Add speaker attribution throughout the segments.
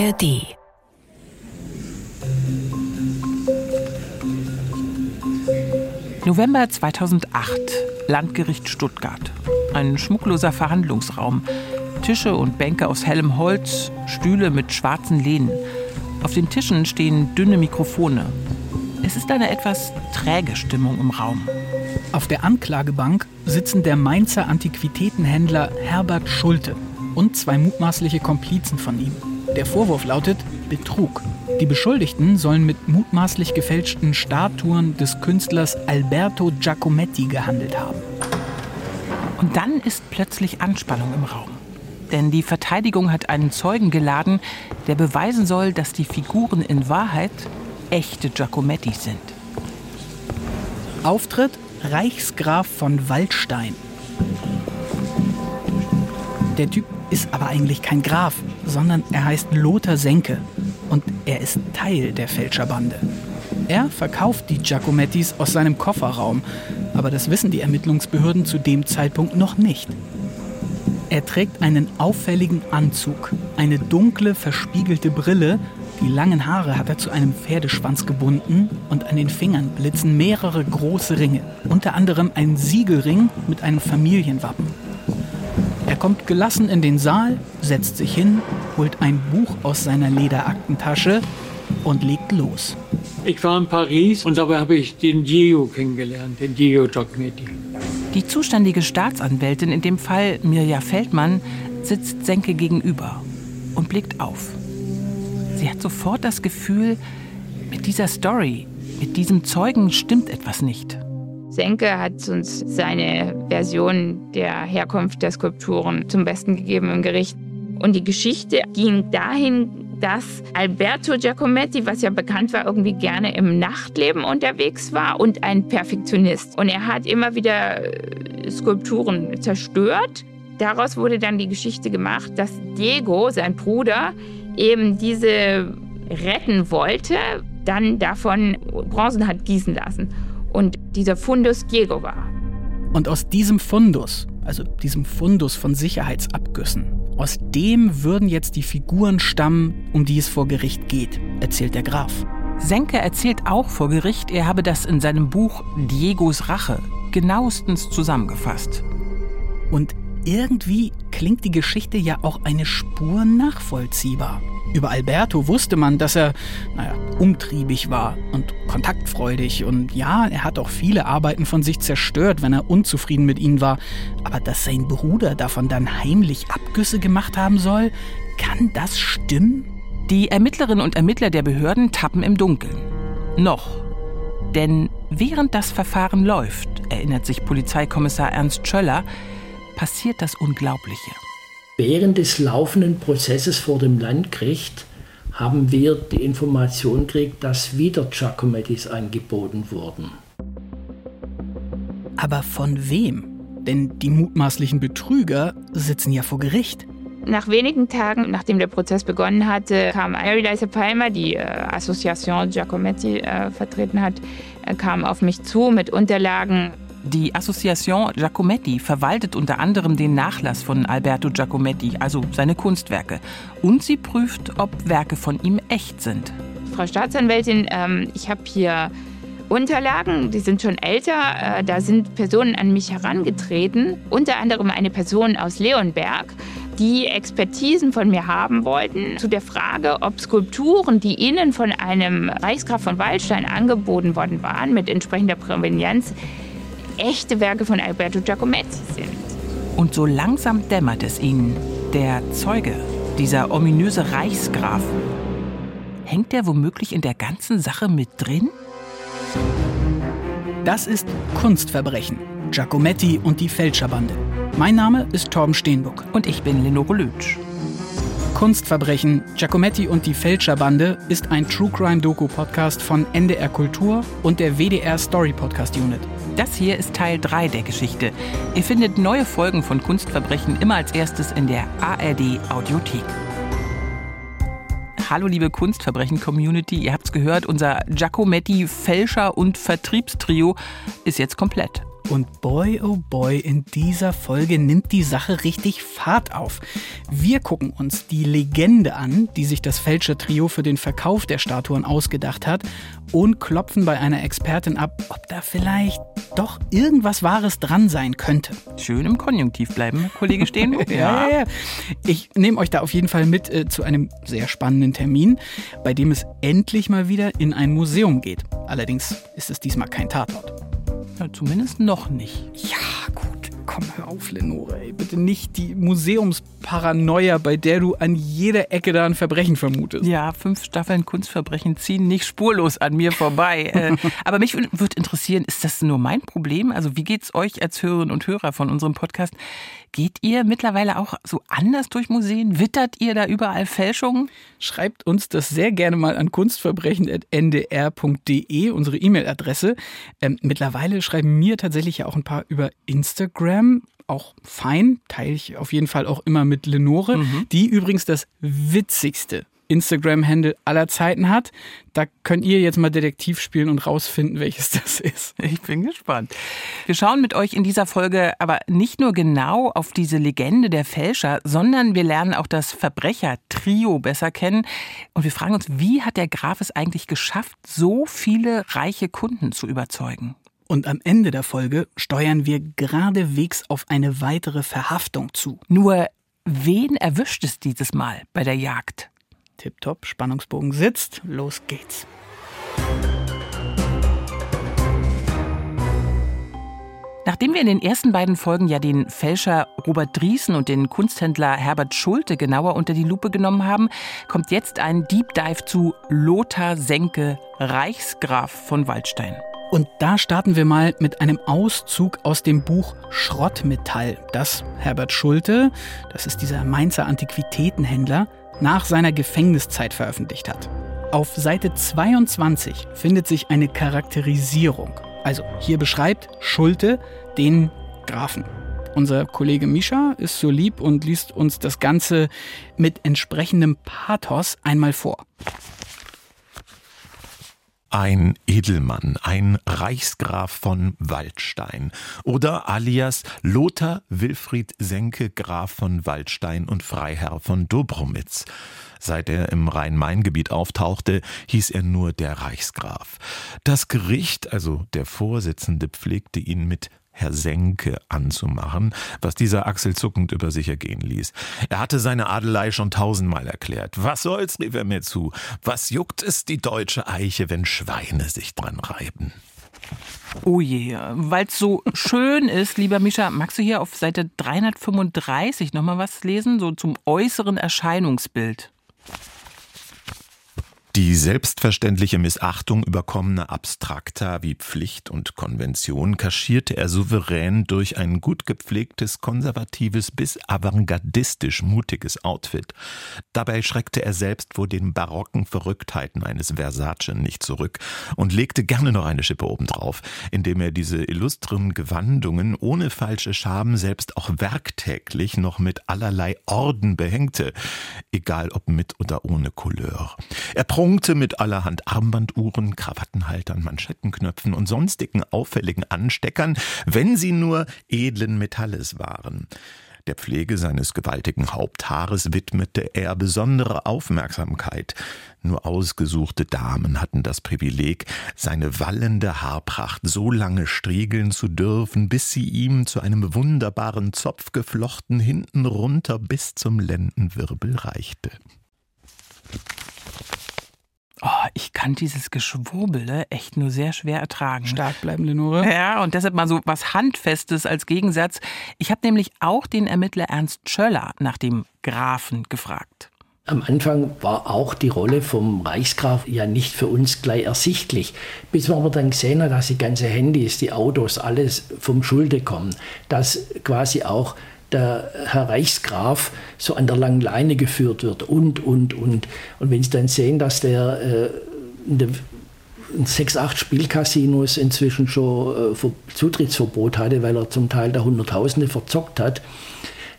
Speaker 1: ARD. November 2008, Landgericht Stuttgart. Ein schmuckloser Verhandlungsraum. Tische und Bänke aus hellem Holz, Stühle mit schwarzen Lehnen. Auf den Tischen stehen dünne Mikrofone. Es ist eine etwas träge Stimmung im Raum.
Speaker 2: Auf der Anklagebank sitzen der Mainzer Antiquitätenhändler Herbert Schulte und zwei mutmaßliche Komplizen von ihm. Der Vorwurf lautet Betrug. Die Beschuldigten sollen mit mutmaßlich gefälschten Statuen des Künstlers Alberto Giacometti gehandelt haben.
Speaker 1: Und dann ist plötzlich Anspannung im Raum. Denn die Verteidigung hat einen Zeugen geladen, der beweisen soll, dass die Figuren in Wahrheit echte Giacomettis sind.
Speaker 2: Auftritt Reichsgraf von Waldstein. Der Typ ist aber eigentlich kein Graf, sondern er heißt Lothar Senke und er ist Teil der Fälscherbande. Er verkauft die Giacomettis aus seinem Kofferraum, aber das wissen die Ermittlungsbehörden zu dem Zeitpunkt noch nicht. Er trägt einen auffälligen Anzug, eine dunkle, verspiegelte Brille, die langen Haare hat er zu einem Pferdeschwanz gebunden und an den Fingern blitzen mehrere große Ringe, unter anderem ein Siegelring mit einem Familienwappen. Er kommt gelassen in den Saal, setzt sich hin, holt ein Buch aus seiner Lederaktentasche und legt los.
Speaker 3: Ich war in Paris und dabei habe ich den Diego kennengelernt, den Diego Giacometti.
Speaker 1: Die zuständige Staatsanwältin, in dem Fall Mirja Feldmann, sitzt Senke gegenüber und blickt auf. Sie hat sofort das Gefühl, mit dieser Story, mit diesem Zeugen stimmt etwas nicht.
Speaker 4: Senke hat uns seine Version der Herkunft der Skulpturen zum Besten gegeben im Gericht. Und die Geschichte ging dahin, dass Alberto Giacometti, was ja bekannt war, irgendwie gerne im Nachtleben unterwegs war und ein Perfektionist. Und er hat immer wieder Skulpturen zerstört. Daraus wurde dann die Geschichte gemacht, dass Diego, sein Bruder, eben diese retten wollte, dann davon Bronzen hat gießen lassen. Und dieser Fundus Diego war.
Speaker 2: Und aus diesem Fundus, also diesem Fundus von Sicherheitsabgüssen, aus dem würden jetzt die Figuren stammen, um die es vor Gericht geht, erzählt der Graf.
Speaker 1: Senke erzählt auch vor Gericht, er habe das in seinem Buch Diegos Rache genauestens zusammengefasst.
Speaker 2: Und irgendwie klingt die Geschichte ja auch eine Spur nachvollziehbar. Über Alberto wusste man, dass er, umtriebig war und kontaktfreudig. Und ja, er hat auch viele Arbeiten von sich zerstört, wenn er unzufrieden mit ihnen war. Aber dass sein Bruder davon dann heimlich Abgüsse gemacht haben soll, kann das stimmen?
Speaker 1: Die Ermittlerinnen und Ermittler der Behörden tappen im Dunkeln. Noch. Denn während das Verfahren läuft, erinnert sich Polizeikommissar Ernst Schöller, passiert das Unglaubliche.
Speaker 5: Während des laufenden Prozesses vor dem Landgericht haben wir die Information gekriegt, dass wieder Giacomettis angeboten wurden.
Speaker 2: Aber von wem? Denn die mutmaßlichen Betrüger sitzen ja vor Gericht.
Speaker 4: Nach wenigen Tagen, nachdem der Prozess begonnen hatte, kam Elisa Palmer, die Association Giacometti vertreten hat, kam auf mich zu mit Unterlagen.
Speaker 1: Die Association Giacometti verwaltet unter anderem den Nachlass von Alberto Giacometti, also seine Kunstwerke. Und sie prüft, ob Werke von ihm echt sind.
Speaker 4: Frau Staatsanwältin, ich habe hier Unterlagen, die sind schon älter. Da sind Personen an mich herangetreten, unter anderem eine Person aus Leonberg, die Expertisen von mir haben wollten zu der Frage, ob Skulpturen, die ihnen von einem Reichsgraf von Waldstein angeboten worden waren, mit entsprechender Provenienz, echte Werke von Alberto Giacometti sind.
Speaker 1: Und so langsam dämmert es ihnen, der Zeuge, dieser ominöse Reichsgraf, hängt der womöglich in der ganzen Sache mit drin?
Speaker 2: Das ist Kunstverbrechen, Giacometti und die Fälscherbande. Mein Name ist Torben Steenbuck.
Speaker 1: Und ich bin Lenore Lütsch.
Speaker 2: Kunstverbrechen, Giacometti und die Fälscherbande ist ein True-Crime-Doku-Podcast von NDR Kultur und der WDR Story Podcast Unit.
Speaker 1: Das hier ist Teil 3 der Geschichte. Ihr findet neue Folgen von Kunstverbrechen immer als erstes in der ARD Audiothek. Hallo liebe Kunstverbrechen-Community, ihr habt's gehört, unser Giacometti-Fälscher- und Vertriebstrio ist jetzt komplett.
Speaker 2: Und boy, oh boy, in dieser Folge nimmt die Sache richtig Fahrt auf. Wir gucken uns die Legende an, die sich das Fälscher-Trio für den Verkauf der Statuen ausgedacht hat, und klopfen bei einer Expertin ab, ob da vielleicht doch irgendwas Wahres dran sein könnte.
Speaker 1: Schön im Konjunktiv bleiben, Kollege Steenbuch.
Speaker 2: Ja. Ich nehme euch da auf jeden Fall mit zu einem sehr spannenden Termin, bei dem es endlich mal wieder in ein Museum geht. Allerdings ist es diesmal kein Tatort.
Speaker 1: Ja, zumindest noch nicht.
Speaker 2: Ja, gut. Komm, hör auf, Lenore. Ey. Bitte nicht die Museumsparanoia, bei der du an jeder Ecke da ein Verbrechen vermutest.
Speaker 1: Ja, 5 Staffeln Kunstverbrechen ziehen nicht spurlos an mir vorbei. Aber mich würde interessieren, ist das nur mein Problem? Also wie geht's euch als Hörerinnen und Hörer von unserem Podcast? Geht ihr mittlerweile auch so anders durch Museen? Wittert ihr da überall Fälschungen?
Speaker 2: Schreibt uns das sehr gerne mal an kunstverbrechen@ndr.de, unsere E-Mail-Adresse. Mittlerweile schreiben mir tatsächlich ja auch ein paar über Instagram. Auch fein, teile ich auf jeden Fall auch immer mit Lenore, die übrigens das witzigste Instagram-Handle aller Zeiten hat. Da könnt ihr jetzt mal Detektiv spielen und rausfinden, welches das ist.
Speaker 1: Ich bin gespannt. Wir schauen mit euch in dieser Folge aber nicht nur genau auf diese Legende der Fälscher, sondern wir lernen auch das Verbrecher-Trio besser kennen. Und wir fragen uns, wie hat der Graf es eigentlich geschafft, so viele reiche Kunden zu überzeugen?
Speaker 2: Und am Ende der Folge steuern wir geradewegs auf eine weitere Verhaftung zu.
Speaker 1: Nur, wen erwischt es dieses Mal bei der Jagd?
Speaker 2: Tipptopp, Spannungsbogen sitzt, los geht's.
Speaker 1: Nachdem wir in den ersten beiden Folgen ja den Fälscher Robert Drießen und den Kunsthändler Herbert Schulte genauer unter die Lupe genommen haben, kommt jetzt ein Deep Dive zu Lothar Senke, Reichsgraf von Waldstein.
Speaker 2: Und da starten wir mal mit einem Auszug aus dem Buch Schrottmetall, das Herbert Schulte, das ist dieser Mainzer Antiquitätenhändler, nach seiner Gefängniszeit veröffentlicht hat. Auf Seite 22 findet sich eine Charakterisierung. Also hier beschreibt Schulte den Grafen. Unser Kollege Mischa ist so lieb und liest uns das Ganze mit entsprechendem Pathos einmal vor.
Speaker 6: Ein Edelmann, ein Reichsgraf von Waldstein oder alias Lothar Wilfried Senke, Graf von Waldstein und Freiherr von Dobromitz. Seit er im Rhein-Main-Gebiet auftauchte, hieß er nur der Reichsgraf. Das Gericht, also der Vorsitzende, pflegte ihn mit Herr Senke anzumachen, was dieser achselzuckend über sich ergehen ließ. Er hatte seine Adelei schon 1000-mal erklärt. Was soll's, rief er mir zu. Was juckt es die deutsche Eiche, wenn Schweine sich dran reiben?
Speaker 1: Oh je, weil's so schön ist, lieber Mischa, magst du hier auf Seite 335 nochmal was lesen, so zum äußeren Erscheinungsbild?
Speaker 6: Die selbstverständliche Missachtung überkommener Abstrakta wie Pflicht und Konvention kaschierte er souverän durch ein gut gepflegtes, konservatives bis avantgardistisch mutiges Outfit. Dabei schreckte er selbst vor den barocken Verrücktheiten eines Versace nicht zurück und legte gerne noch eine Schippe obendrauf, indem er diese illustren Gewandungen ohne falsche Scham selbst auch werktäglich noch mit allerlei Orden behängte, egal ob mit oder ohne Couleur. Er prunkte mit allerhand Armbanduhren, Krawattenhaltern, Manschettenknöpfen und sonstigen auffälligen Ansteckern, wenn sie nur edlen Metalles waren. Der Pflege seines gewaltigen Haupthaares widmete er besondere Aufmerksamkeit. Nur ausgesuchte Damen hatten das Privileg, seine wallende Haarpracht so lange striegeln zu dürfen, bis sie ihm zu einem wunderbaren Zopf geflochten hinten runter bis zum Lendenwirbel reichte.
Speaker 1: Oh, ich kann dieses Geschwurbel echt nur sehr schwer ertragen.
Speaker 2: Stark bleiben, Lenore.
Speaker 1: Ja, und deshalb mal so was Handfestes als Gegensatz. Ich habe nämlich auch den Ermittler Ernst Schöller nach dem Grafen gefragt.
Speaker 5: Am Anfang war auch die Rolle vom Reichsgraf ja nicht für uns gleich ersichtlich. Bis man aber dann gesehen hat, dass die ganzen Handys, die Autos, alles vom Schulte kommen. Dass quasi auch der Herr Reichsgraf so an der langen Leine geführt wird und. Und wenn Sie dann sehen, dass der in 6, 8 Spielcasinos inzwischen schon Zutrittsverbot hatte, weil er zum Teil da Hunderttausende verzockt hat,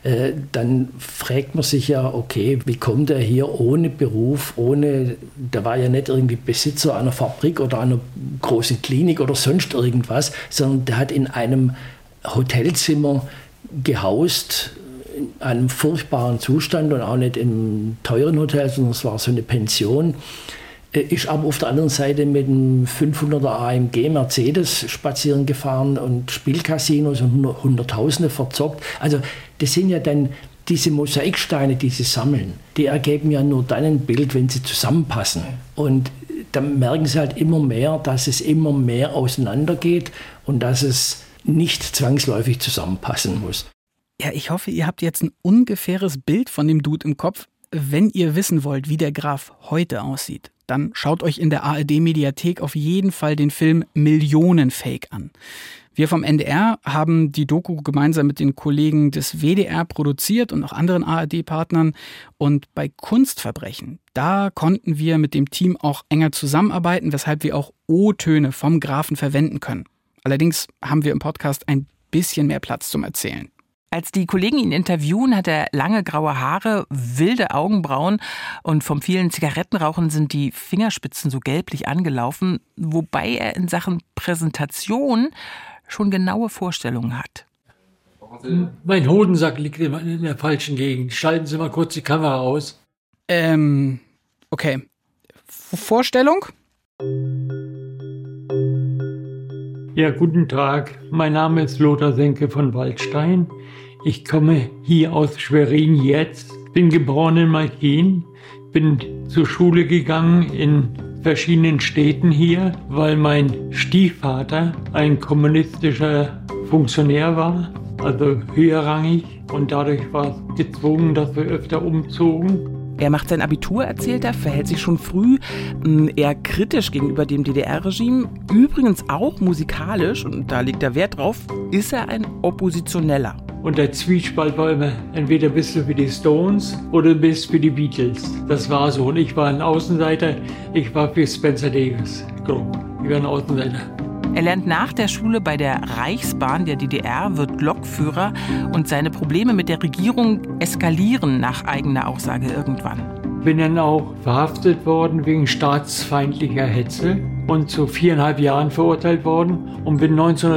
Speaker 5: dann fragt man sich ja, okay, wie kommt er hier ohne Beruf, der war ja nicht irgendwie Besitzer einer Fabrik oder einer großen Klinik oder sonst irgendwas, sondern der hat in einem Hotelzimmer gehaust, in einem furchtbaren Zustand und auch nicht im teuren Hotel, sondern es war so eine Pension. Ist aber auf der anderen Seite mit einem 500er AMG Mercedes spazieren gefahren und Spielcasinos und Hunderttausende verzockt. Also das sind ja dann diese Mosaiksteine, die sie sammeln, die ergeben ja nur dann ein Bild, wenn sie zusammenpassen. Und dann merken sie halt immer mehr, dass es immer mehr auseinandergeht und dass es nicht zwangsläufig zusammenpassen muss.
Speaker 2: Ja, ich hoffe, ihr habt jetzt ein ungefähres Bild von dem Dude im Kopf. Wenn ihr wissen wollt, wie der Graf heute aussieht, dann schaut euch in der ARD-Mediathek auf jeden Fall den Film Millionenfake an. Wir vom NDR haben die Doku gemeinsam mit den Kollegen des WDR produziert und auch anderen ARD-Partnern. Und bei Kunstverbrechen, da konnten wir mit dem Team auch enger zusammenarbeiten, weshalb wir auch O-Töne vom Grafen verwenden können. Allerdings haben wir im Podcast ein bisschen mehr Platz zum Erzählen.
Speaker 1: Als die Kollegen ihn interviewen, hat er lange graue Haare, wilde Augenbrauen und vom vielen Zigarettenrauchen sind die Fingerspitzen so gelblich angelaufen, wobei er in Sachen Präsentation schon genaue Vorstellungen hat.
Speaker 3: Mein Hodensack liegt in der falschen Gegend. Schalten Sie mal kurz die Kamera aus.
Speaker 2: Okay. Vorstellung?
Speaker 3: Ja, guten Tag. Mein Name ist Lothar Senke von Waldstein. Ich komme hier aus Schwerin jetzt, bin geboren in Malchin, bin zur Schule gegangen in verschiedenen Städten hier, weil mein Stiefvater ein kommunistischer Funktionär war, also höherrangig, und dadurch war es gezwungen, dass wir öfter umzogen.
Speaker 1: Er macht sein Abitur, erzählt er, verhält sich schon früh eher kritisch gegenüber dem DDR-Regime. Übrigens auch musikalisch, und da liegt er Wert drauf, ist er ein Oppositioneller.
Speaker 3: Und der Zwiespalt war immer, entweder bist du für die Stones oder bist für die Beatles. Das war so. Und ich war ein Außenseiter, ich war für Spencer Davis. Ich war ein Außenseiter.
Speaker 1: Er lernt nach der Schule bei der Reichsbahn der DDR, wird Lokführer und seine Probleme mit der Regierung eskalieren nach eigener Aussage irgendwann.
Speaker 3: Bin dann auch verhaftet worden wegen staatsfeindlicher Hetze und zu 4,5 Jahren verurteilt worden und bin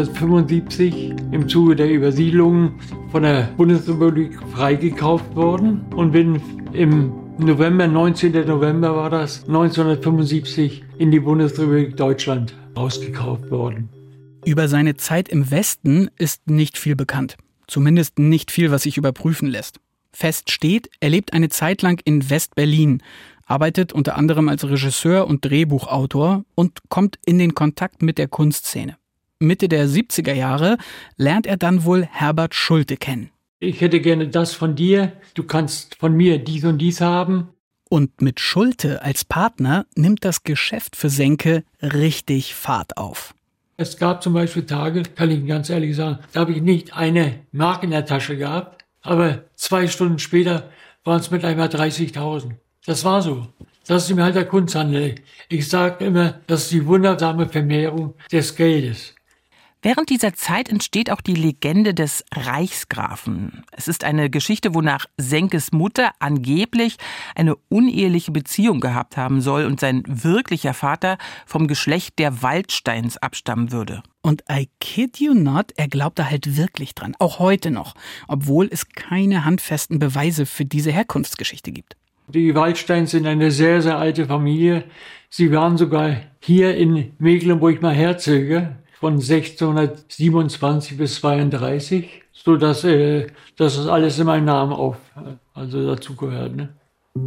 Speaker 3: 1975 im Zuge der Übersiedlung von der Bundesrepublik freigekauft worden und bin im November, 19. November war das, 1975 in die Bundesrepublik Deutschland ausgekauft worden.
Speaker 2: Über seine Zeit im Westen ist nicht viel bekannt. Zumindest nicht viel, was sich überprüfen lässt. Fest steht, er lebt eine Zeit lang in West-Berlin, arbeitet unter anderem als Regisseur und Drehbuchautor und kommt in den Kontakt mit der Kunstszene. Mitte der 70er Jahre lernt er dann wohl Herbert Schulte kennen.
Speaker 3: Ich hätte gerne das von dir, du kannst von mir dies und dies haben.
Speaker 2: Und mit Schulte als Partner nimmt das Geschäft für Senke richtig Fahrt auf.
Speaker 3: Es gab zum Beispiel Tage, kann ich ganz ehrlich sagen, da habe ich nicht eine Mark in der Tasche gehabt, aber 2 Stunden später waren es mit einmal 30.000. Das war so. Das ist mir halt der Kunsthandel. Ich sage immer, das ist die wundersame Vermehrung des Geldes.
Speaker 1: Während dieser Zeit entsteht auch die Legende des Reichsgrafen. Es ist eine Geschichte, wonach Senkes Mutter angeblich eine uneheliche Beziehung gehabt haben soll und sein wirklicher Vater vom Geschlecht der Waldsteins abstammen würde.
Speaker 2: Und I kid you not, er glaubt da halt wirklich dran, auch heute noch, obwohl es keine handfesten Beweise für diese Herkunftsgeschichte gibt.
Speaker 3: Die Waldsteins sind eine sehr, sehr alte Familie. Sie waren sogar hier in Mecklenburg mal Herzöge von 1627 bis 32, so dass das alles in meinem Namen dazugehört. Ne?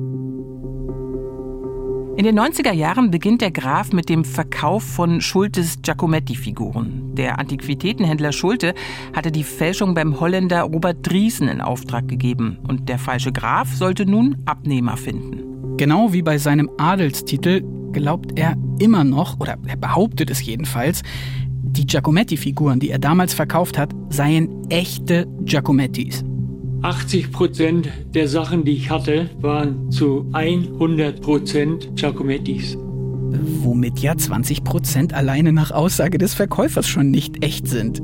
Speaker 1: In den 90er Jahren beginnt der Graf mit dem Verkauf von Schultes Giacometti-Figuren. Der Antiquitätenhändler Schulte hatte die Fälschung beim Holländer Robert Driessen in Auftrag gegeben. Und der falsche Graf sollte nun Abnehmer finden.
Speaker 2: Genau wie bei seinem Adelstitel glaubt er immer noch, oder er behauptet es jedenfalls, die Giacometti-Figuren, die er damals verkauft hat, seien echte Giacomettis.
Speaker 3: 80% der Sachen, die ich hatte, waren zu 100% Giacomettis.
Speaker 2: Womit ja 20% alleine nach Aussage des Verkäufers schon nicht echt sind.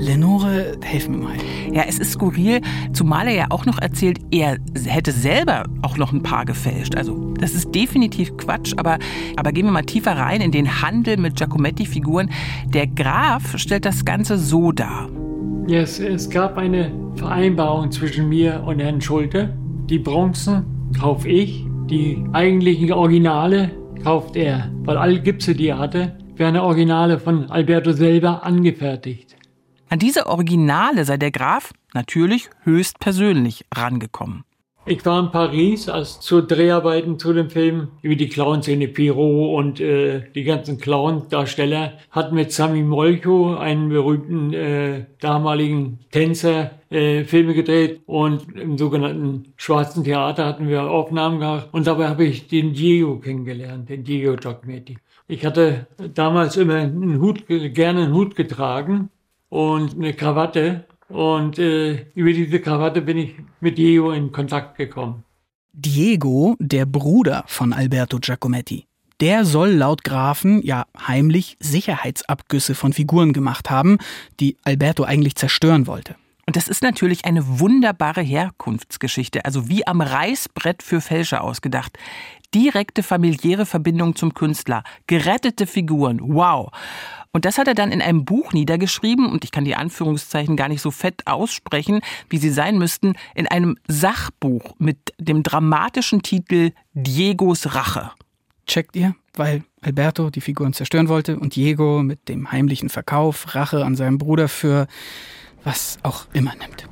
Speaker 2: Lenore, helf mir mal.
Speaker 1: Ja, es ist skurril, zumal er ja auch noch erzählt, er hätte selber auch noch ein paar gefälscht. Also das ist definitiv Quatsch, aber gehen wir mal tiefer rein in den Handel mit Giacometti-Figuren. Der Graf stellt das Ganze so dar.
Speaker 3: Ja, es gab eine Vereinbarung zwischen mir und Herrn Schulte. Die Bronzen kaufe ich, die eigentlichen Originale kauft er. Weil alle Gipse, die er hatte, werden Originale von Alberto selber angefertigt.
Speaker 1: An diese Originale sei der Graf natürlich höchstpersönlich rangekommen.
Speaker 3: Ich war in Paris, zu Dreharbeiten zu dem Film über die Clownszene Pierrot und die ganzen Clown-Darsteller, hat mit Sami Molcho, einen berühmten damaligen Tänzer, Filme gedreht, und im sogenannten Schwarzen Theater hatten wir Aufnahmen gehabt, und dabei habe ich den Diego kennengelernt, den Diego Giacometti. Ich hatte damals immer gerne einen Hut getragen und eine Krawatte. Und über diese Krawatte bin ich mit Diego in Kontakt gekommen.
Speaker 2: Diego, der Bruder von Alberto Giacometti, der soll laut Grafen ja heimlich Sicherheitsabgüsse von Figuren gemacht haben, die Alberto eigentlich zerstören wollte.
Speaker 1: Und das ist natürlich eine wunderbare Herkunftsgeschichte, also wie am Reißbrett für Fälscher ausgedacht. Direkte familiäre Verbindung zum Künstler, gerettete Figuren, wow. Und das hat er dann in einem Buch niedergeschrieben, und ich kann die Anführungszeichen gar nicht so fett aussprechen, wie sie sein müssten, in einem Sachbuch mit dem dramatischen Titel Diegos Rache.
Speaker 2: Checkt ihr? Weil Alberto die Figuren zerstören wollte und Diego mit dem heimlichen Verkauf Rache an seinem Bruder für was auch immer nimmt.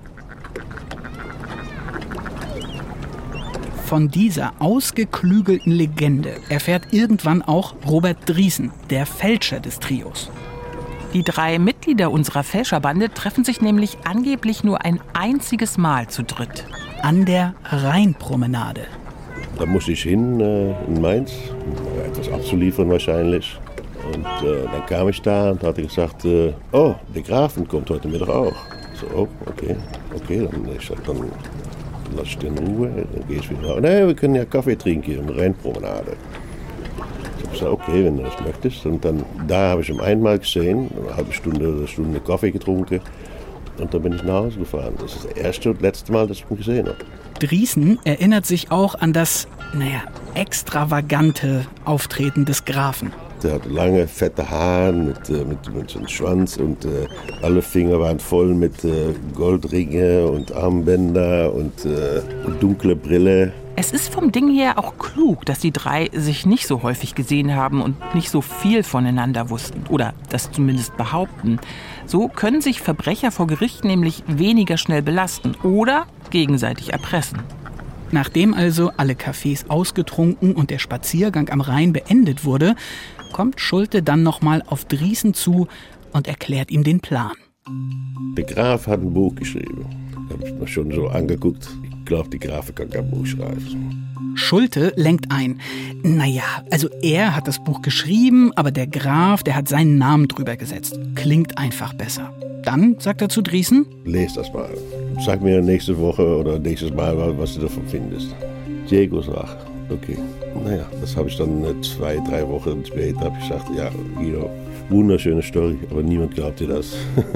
Speaker 2: Von dieser ausgeklügelten Legende erfährt irgendwann auch Robert Drießen, der Fälscher des Trios.
Speaker 1: Die 3 Mitglieder unserer Fälscherbande treffen sich nämlich angeblich nur ein einziges Mal zu dritt.
Speaker 2: An der Rheinpromenade.
Speaker 7: Da musste ich hin in Mainz, etwas abzuliefern wahrscheinlich. Und dann kam ich da und hatte gesagt, oh, der Grafen kommt heute Mittag auch. So, oh, okay, dann lass ich den in Ruhe, dann gehe ich wieder raus. Nee, wir können ja Kaffee trinken hier in der Rheinpromenade. Ich habe gesagt, okay, wenn du das möchtest. Und dann, da habe ich ihn einmal gesehen, eine halbe Stunde oder Stunde Kaffee getrunken, und dann bin ich nach Hause gefahren. Das ist das erste und letzte Mal, dass ich ihn gesehen habe.
Speaker 2: Drießen erinnert sich auch an das, extravagante Auftreten des Grafen.
Speaker 7: Der hatte lange, fette Haare mit so einem Schwanz, und alle Finger waren voll mit Goldringe und Armbänder und dunkle Brille.
Speaker 1: Es ist vom Ding her auch klug, dass die 3 sich nicht so häufig gesehen haben und nicht so viel voneinander wussten. Oder das zumindest behaupten. So können sich Verbrecher vor Gericht nämlich weniger schnell belasten oder gegenseitig erpressen.
Speaker 2: Nachdem also alle Cafés ausgetrunken und der Spaziergang am Rhein beendet wurde, kommt Schulte dann nochmal auf Drießen zu und erklärt ihm den Plan.
Speaker 7: Der Graf hat ein Buch geschrieben. Da habe ich mir schon so angeguckt. Ich glaube, die Graf kann kein Buch schreiben.
Speaker 2: Schulte lenkt ein. Also er hat das Buch geschrieben, aber der Graf, der hat seinen Namen drüber gesetzt. Klingt einfach besser. Dann sagt er zu Drießen:
Speaker 7: Lies das mal. Sag mir nächste Woche oder nächstes Mal, was du davon findest. Diegos Rache. Okay. Das habe ich dann 2-3 Wochen später habe ich gesagt, ja, Guido, wunderschöne Story, aber niemand glaubt dir das.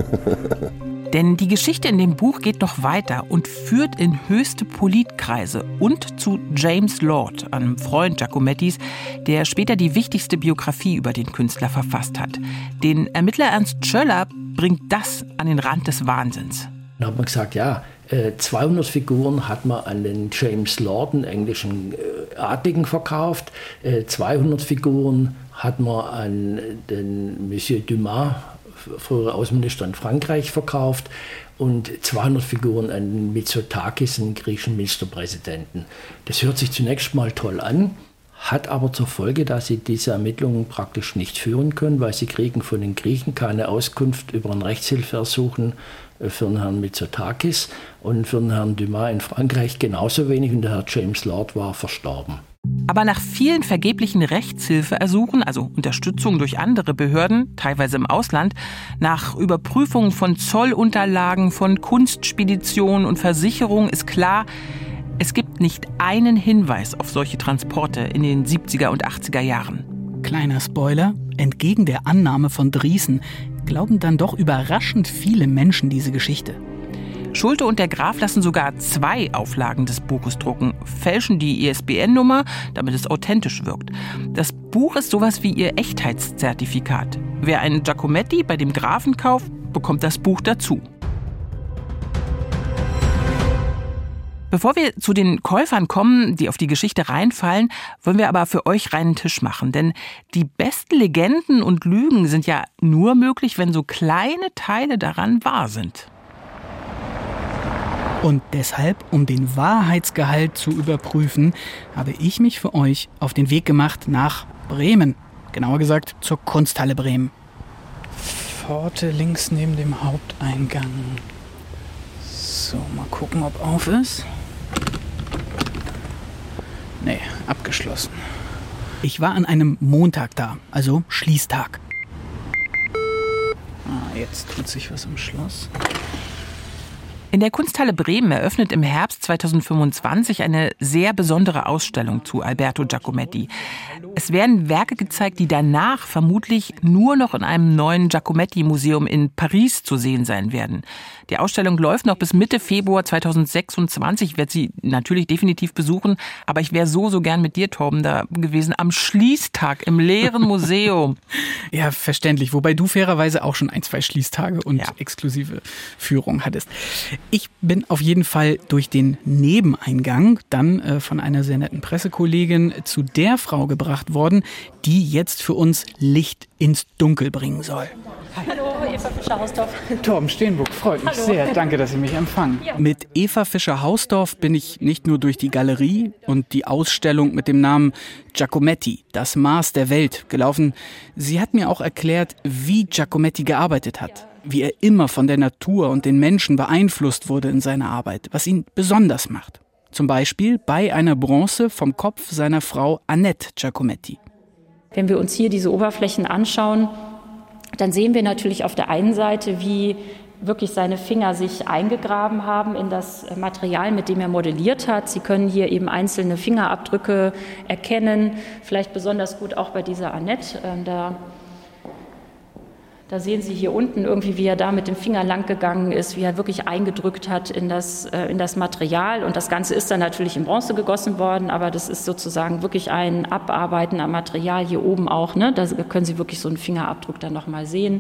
Speaker 1: Denn die Geschichte in dem Buch geht noch weiter und führt in höchste Politkreise und zu James Lord, einem Freund Giacomettis, der später die wichtigste Biografie über den Künstler verfasst hat. Den Ermittler Ernst Schöller bringt das an den Rand des Wahnsinns.
Speaker 5: Dann hat man gesagt, 200 Figuren hat man an den James Lord, einen englischen Adligen, verkauft. 200 Figuren hat man an den Monsieur Dumas, früherer Außenminister in Frankreich, verkauft. Und 200 Figuren an Mitsotakis, einen griechischen Ministerpräsidenten. Das hört sich zunächst mal toll an, hat aber zur Folge, dass sie diese Ermittlungen praktisch nicht führen können, weil sie kriegen von den Griechen keine Auskunft über ein Rechtshilfeersuchen für den Herrn Mitsotakis und für den Herrn Dumas in Frankreich genauso wenig, und der Herr James Lord war verstorben.
Speaker 1: Aber nach vielen vergeblichen Rechtshilfeersuchen, also Unterstützung durch andere Behörden, teilweise im Ausland, nach Überprüfung von Zollunterlagen, von Kunstspeditionen und Versicherungen ist klar, es gibt nicht einen Hinweis auf solche Transporte in den 70er und 80er Jahren.
Speaker 2: Kleiner Spoiler, entgegen der Annahme von Drießen glauben dann doch überraschend viele Menschen diese Geschichte.
Speaker 1: Schulte und der Graf lassen sogar 2 Auflagen des Buches drucken, fälschen die ISBN-Nummer, damit es authentisch wirkt. Das Buch ist sowas wie ihr Echtheitszertifikat. Wer einen Giacometti bei dem Grafen kauft, bekommt das Buch dazu. Bevor wir zu den Käufern kommen, die auf die Geschichte reinfallen, wollen wir aber für euch reinen Tisch machen. Denn die besten Legenden und Lügen sind ja nur möglich, wenn so kleine Teile daran wahr sind.
Speaker 2: Und deshalb, um den Wahrheitsgehalt zu überprüfen, habe ich mich für euch auf den Weg gemacht nach Bremen. Genauer gesagt zur Kunsthalle Bremen. Pforte links neben dem Haupteingang. So, mal gucken, ob auf ist. Nee, abgeschlossen. Ich war an einem Montag da, also Schließtag. Jetzt tut sich was im Schloss.
Speaker 1: In der Kunsthalle Bremen eröffnet im Herbst 2025 eine sehr besondere Ausstellung zu Alberto Giacometti. Es werden Werke gezeigt, die danach vermutlich nur noch in einem neuen Giacometti-Museum in Paris zu sehen sein werden. Die Ausstellung läuft noch bis Mitte Februar 2026. Ich werde sie natürlich definitiv besuchen, aber ich wäre so gern mit dir, Torben, da gewesen am Schließtag im leeren Museum.
Speaker 2: Ja, verständlich. Wobei du fairerweise auch schon 1-2 Schließtage und exklusive Führung hattest. Ich bin auf jeden Fall durch den Nebeneingang dann von einer sehr netten Pressekollegin zu der Frau gebracht worden, die jetzt für uns Licht ins Dunkel bringen soll.
Speaker 8: Hi. Hallo, Eva Fischer-Hausdorf.
Speaker 2: Torben Steenbuck, freut mich sehr. Danke, dass Sie mich empfangen. Ja. Mit Eva Fischer-Hausdorf bin ich nicht nur durch die Galerie und die Ausstellung mit dem Namen Giacometti, das Maß der Welt, gelaufen. Sie hat mir auch erklärt, wie Giacometti gearbeitet hat. Wie er immer von der Natur und den Menschen beeinflusst wurde in seiner Arbeit, was ihn besonders macht. Zum Beispiel bei einer Bronze vom Kopf seiner Frau Annette Giacometti.
Speaker 8: Wenn wir uns hier diese Oberflächen anschauen, dann sehen wir natürlich auf der einen Seite, wie wirklich seine Finger sich eingegraben haben in das Material, mit dem er modelliert hat. Sie können hier eben einzelne Fingerabdrücke erkennen, vielleicht besonders gut auch bei dieser Annette. Da sehen Sie hier unten irgendwie, wie er da mit dem Finger lang gegangen ist, wie er wirklich eingedrückt hat in das Material. Und das Ganze ist dann natürlich in Bronze gegossen worden, aber das ist sozusagen wirklich ein Abarbeiten am Material hier oben auch. Ne? Da können Sie wirklich so einen Fingerabdruck dann nochmal sehen.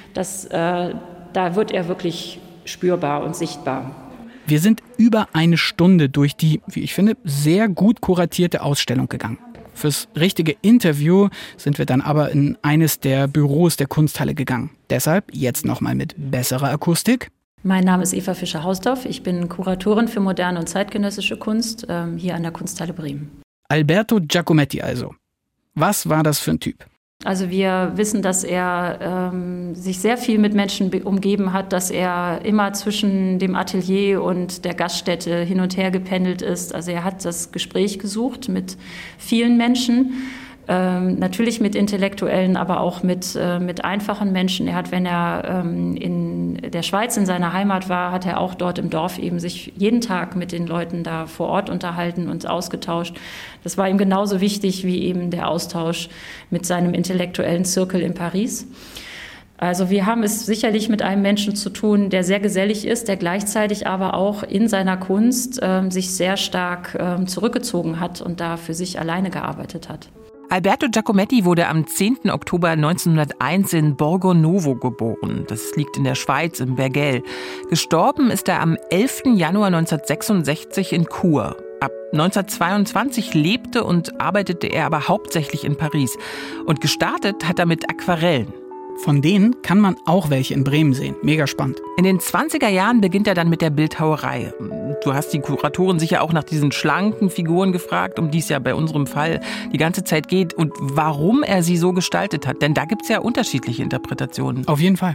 Speaker 8: Da wird er wirklich spürbar und sichtbar.
Speaker 2: Wir sind über eine Stunde durch die, wie ich finde, sehr gut kuratierte Ausstellung gegangen. Fürs richtige Interview sind wir dann aber in eines der Büros der Kunsthalle gegangen. Deshalb jetzt nochmal mit besserer Akustik.
Speaker 8: Mein Name ist Eva Fischer-Hausdorf. Ich bin Kuratorin für moderne und zeitgenössische Kunst hier an der Kunsthalle Bremen.
Speaker 2: Alberto Giacometti also. Was war das für ein Typ?
Speaker 8: Also wir wissen, dass er sich sehr viel mit Menschen umgeben hat, dass er immer zwischen dem Atelier und der Gaststätte hin und her gependelt ist. Also er hat das Gespräch gesucht mit vielen Menschen, natürlich mit Intellektuellen, aber auch mit einfachen Menschen. Er hat, wenn er in der Schweiz in seiner Heimat war, hat er auch dort im Dorf eben sich jeden Tag mit den Leuten da vor Ort unterhalten und ausgetauscht. Das war ihm genauso wichtig wie eben der Austausch mit seinem intellektuellen Zirkel in Paris. Also wir haben es sicherlich mit einem Menschen zu tun, der sehr gesellig ist, der gleichzeitig aber auch in seiner Kunst sich sehr stark zurückgezogen hat und da für sich alleine gearbeitet hat.
Speaker 1: Alberto Giacometti wurde am 10. Oktober 1901 in Borgo Novo geboren. Das liegt in der Schweiz, im Vergell. Gestorben ist er am 11. Januar 1966 in Chur. Ab 1922 lebte und arbeitete er aber hauptsächlich in Paris. Und gestartet hat er mit Aquarellen.
Speaker 2: Von denen kann man auch welche in Bremen sehen. Mega spannend.
Speaker 1: In den 20er Jahren beginnt er dann mit der Bildhauerei. Du hast die Kuratoren sicher auch nach diesen schlanken Figuren gefragt, um die es ja bei unserem Fall die ganze Zeit geht und warum er sie so gestaltet hat. Denn da gibt es ja unterschiedliche Interpretationen.
Speaker 2: Auf jeden Fall.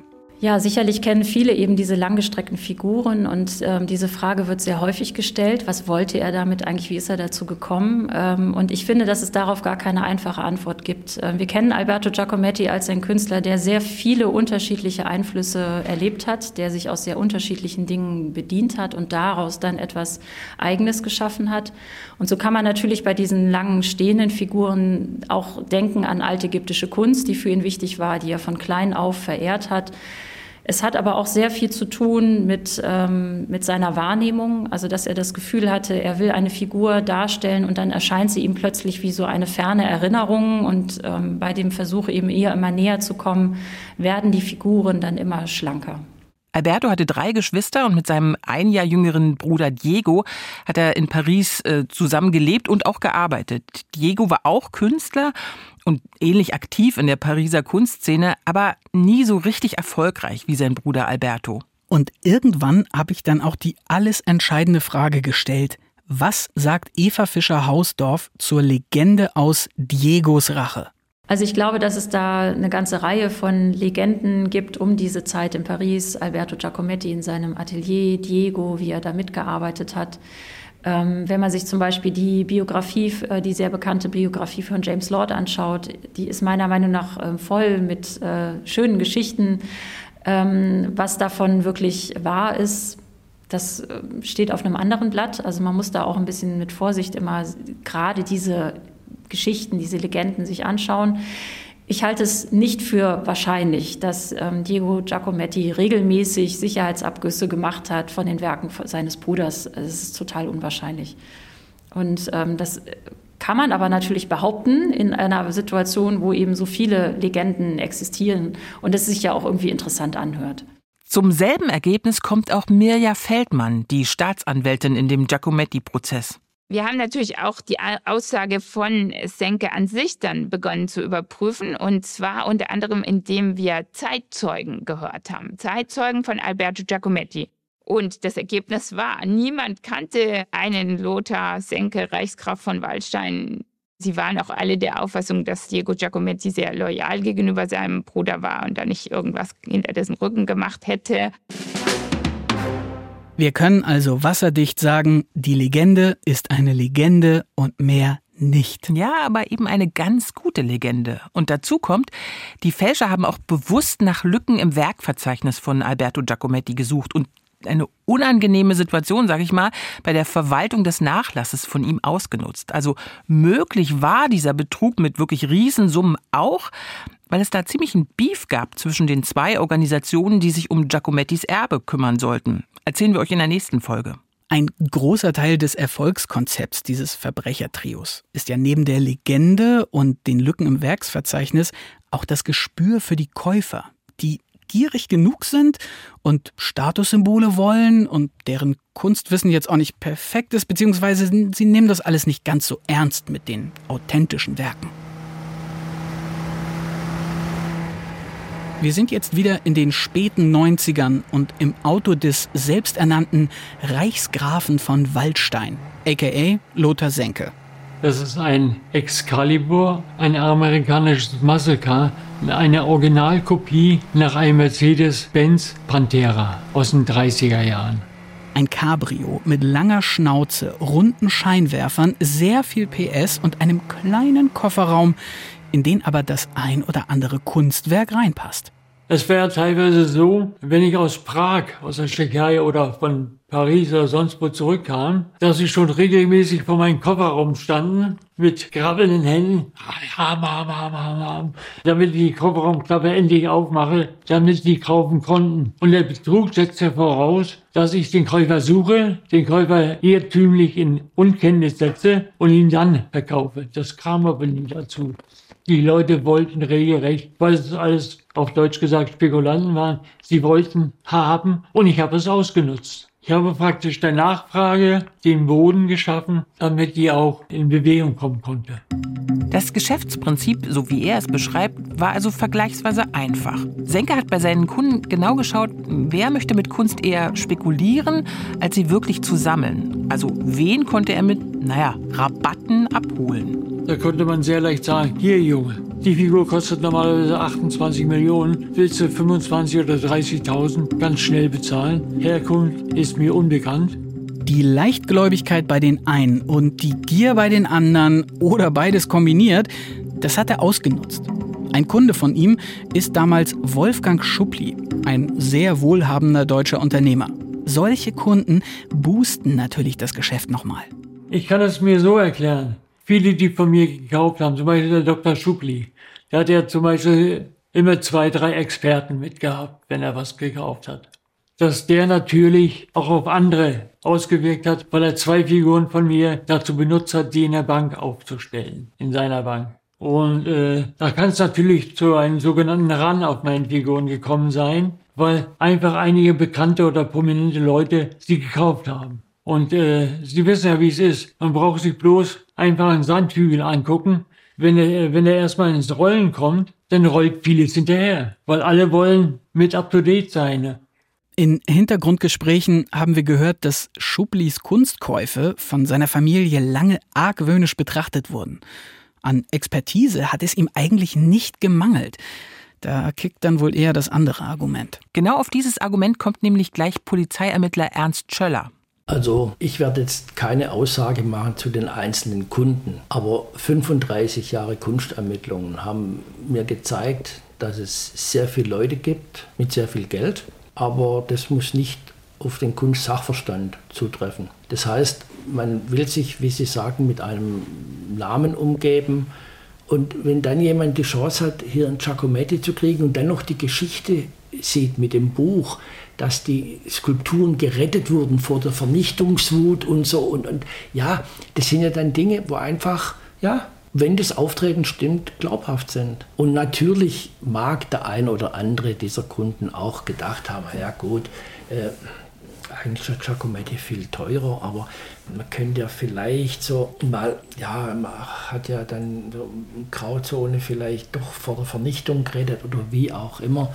Speaker 8: Ja, sicherlich kennen viele eben diese langgestreckten Figuren und diese Frage wird sehr häufig gestellt. Was wollte er damit eigentlich? Wie ist er dazu gekommen? Und ich finde, dass es darauf gar keine einfache Antwort gibt. Wir kennen Alberto Giacometti als einen Künstler, der sehr viele unterschiedliche Einflüsse erlebt hat, der sich aus sehr unterschiedlichen Dingen bedient hat und daraus dann etwas Eigenes geschaffen hat. Und so kann man natürlich bei diesen langen stehenden Figuren auch denken an altägyptische Kunst, die für ihn wichtig war, die er von klein auf verehrt hat. Es hat aber auch sehr viel zu tun mit seiner Wahrnehmung, also dass er das Gefühl hatte, er will eine Figur darstellen und dann erscheint sie ihm plötzlich wie so eine ferne Erinnerung und bei dem Versuch eben eher immer näher zu kommen, werden die Figuren dann immer schlanker.
Speaker 1: Alberto hatte 3 Geschwister und mit seinem 1 Jahr jüngeren Bruder Diego hat er in Paris zusammen gelebt und auch gearbeitet. Diego war auch Künstler und ähnlich aktiv in der Pariser Kunstszene, aber nie so richtig erfolgreich wie sein Bruder Alberto.
Speaker 2: Und irgendwann habe ich dann auch die alles entscheidende Frage gestellt. Was sagt Eva Fischer-Hausdorf zur Legende aus Diegos Rache?
Speaker 8: Also ich glaube, dass es da eine ganze Reihe von Legenden gibt um diese Zeit in Paris. Alberto Giacometti in seinem Atelier, Diego, wie er da mitgearbeitet hat. Wenn man sich zum Beispiel die Biografie, die sehr bekannte Biografie von James Lord anschaut, die ist meiner Meinung nach voll mit schönen Geschichten. Was davon wirklich wahr ist, das steht auf einem anderen Blatt. Also man muss da auch ein bisschen mit Vorsicht immer gerade diese Geschichten, diese Legenden sich anschauen. Ich halte es nicht für wahrscheinlich, dass Diego Giacometti regelmäßig Sicherheitsabgüsse gemacht hat von den Werken seines Bruders. Es ist total unwahrscheinlich. Und das kann man aber natürlich behaupten in einer Situation, wo eben so viele Legenden existieren und es sich ja auch irgendwie interessant anhört.
Speaker 1: Zum selben Ergebnis kommt auch Mirja Feldmann, die Staatsanwältin in dem Giacometti-Prozess.
Speaker 4: Wir haben natürlich auch die Aussage von Senke an sich dann begonnen zu überprüfen, und zwar unter anderem, indem wir Zeitzeugen gehört haben. Zeitzeugen von Alberto Giacometti. Und das Ergebnis war, niemand kannte einen Lothar Senke, Reichsgraf von Waldstein. Sie waren auch alle der Auffassung, dass Diego Giacometti sehr loyal gegenüber seinem Bruder war und da nicht irgendwas hinter dessen Rücken gemacht hätte.
Speaker 2: Wir können also wasserdicht sagen, die Legende ist eine Legende und mehr nicht.
Speaker 1: Ja, aber eben eine ganz gute Legende. Und dazu kommt, die Fälscher haben auch bewusst nach Lücken im Werkverzeichnis von Alberto Giacometti gesucht und eine unangenehme Situation, sage ich mal, bei der Verwaltung des Nachlasses von ihm ausgenutzt. Also möglich war dieser Betrug mit wirklich Riesensummen auch, weil es da ziemlich einen Beef gab zwischen den 2 Organisationen, die sich um Giacomettis Erbe kümmern sollten. Erzählen wir euch in der nächsten Folge.
Speaker 2: Ein großer Teil des Erfolgskonzepts dieses Verbrechertrios ist ja neben der Legende und den Lücken im Werksverzeichnis auch das Gespür für die Käufer, die gierig genug sind und Statussymbole wollen und deren Kunstwissen jetzt auch nicht perfekt ist, beziehungsweise sie nehmen das alles nicht ganz so ernst mit den authentischen Werken. Wir sind jetzt wieder in den späten 90ern und im Auto des selbsternannten Reichsgrafen von Waldstein, a.k.a. Lothar Senke.
Speaker 3: Das ist ein Excalibur, ein amerikanisches Muscle Car, eine Originalkopie nach einem Mercedes-Benz Pantera aus den 30er Jahren.
Speaker 2: Ein Cabrio mit langer Schnauze, runden Scheinwerfern, sehr viel PS und einem kleinen Kofferraum, in den aber das ein oder andere Kunstwerk reinpasst.
Speaker 3: Es wäre teilweise so, wenn ich aus Prag, aus der Tschechei oder von Paris oder sonst wo zurückkam, dass ich schon regelmäßig vor meinem Kofferraum standen, mit krabbelnden Händen, damit ich die Kofferraumklappe endlich aufmache, damit die kaufen konnten. Und der Betrug setzt ja voraus, dass ich den Käufer suche, den Käufer irrtümlich in Unkenntnis setze und ihn dann verkaufe. Das kam aber nie dazu. Die Leute wollten regelrecht, weil es alles auf Deutsch gesagt Spekulanten waren, sie wollten haben und ich habe es ausgenutzt. Ich habe praktisch der Nachfrage den Boden geschaffen, damit die auch in Bewegung kommen konnte.
Speaker 1: Das Geschäftsprinzip, so wie er es beschreibt, war also vergleichsweise einfach. Senke hat bei seinen Kunden genau geschaut, wer möchte mit Kunst eher spekulieren, als sie wirklich zu sammeln. Also wen konnte er mit, Rabatten abholen.
Speaker 3: Da konnte man sehr leicht sagen, hier Junge, Die Figur kostet normalerweise 28 Millionen. Willst du 25 oder 30.000 ganz schnell bezahlen? Herkunft ist mir unbekannt.
Speaker 2: Die Leichtgläubigkeit bei den einen und die Gier bei den anderen oder beides kombiniert, das hat er ausgenutzt. Ein Kunde von ihm ist damals Wolfgang Schuppli, ein sehr wohlhabender deutscher Unternehmer. Solche Kunden boosten natürlich das Geschäft nochmal.
Speaker 3: Ich kann es mir so erklären. Viele, die von mir gekauft haben, zum Beispiel der Dr. Schuppli, der hat ja zum Beispiel immer 2, 3 Experten mitgehabt, wenn er was gekauft hat. Dass der natürlich auch auf andere ausgewirkt hat, weil er 2 Figuren von mir dazu benutzt hat, die in der Bank aufzustellen, in seiner Bank. Und da kann es natürlich zu einem sogenannten Run auf meinen Figuren gekommen sein, weil einfach einige bekannte oder prominente Leute sie gekauft haben. Und Sie wissen ja, wie es ist. Man braucht sich bloß einfach einen Sandhügel angucken. Wenn er erstmal ins Rollen kommt, dann rollt vieles hinterher, weil alle wollen mit up-to-date sein.
Speaker 2: In Hintergrundgesprächen haben wir gehört, dass Schupplis Kunstkäufe von seiner Familie lange argwöhnisch betrachtet wurden. An Expertise hat es ihm eigentlich nicht gemangelt. Da kickt dann wohl eher das andere Argument.
Speaker 1: Genau auf dieses Argument kommt nämlich gleich Polizeiermittler Ernst Schöller.
Speaker 5: Also ich werde jetzt keine Aussage machen zu den einzelnen Kunden, aber 35 Jahre Kunstermittlungen haben mir gezeigt, dass es sehr viele Leute gibt mit sehr viel Geld, aber das muss nicht auf den Kunstsachverstand zutreffen. Das heißt, man will sich, wie Sie sagen, mit einem Namen umgeben. Und wenn dann jemand die Chance hat, hier einen Giacometti zu kriegen und dann noch die Geschichte sieht mit dem Buch, dass die Skulpturen gerettet wurden vor der Vernichtungswut und so. Und ja, das sind ja dann Dinge, wo einfach, ja, wenn das Auftreten stimmt, glaubhaft sind. Und natürlich mag der ein oder andere dieser Kunden auch gedacht haben, ja gut, eigentlich ist Giacometti viel teurer, aber man könnte ja vielleicht so mal, ja, man hat ja dann so eine Grauzone vielleicht doch vor der Vernichtung geredet oder wie auch immer.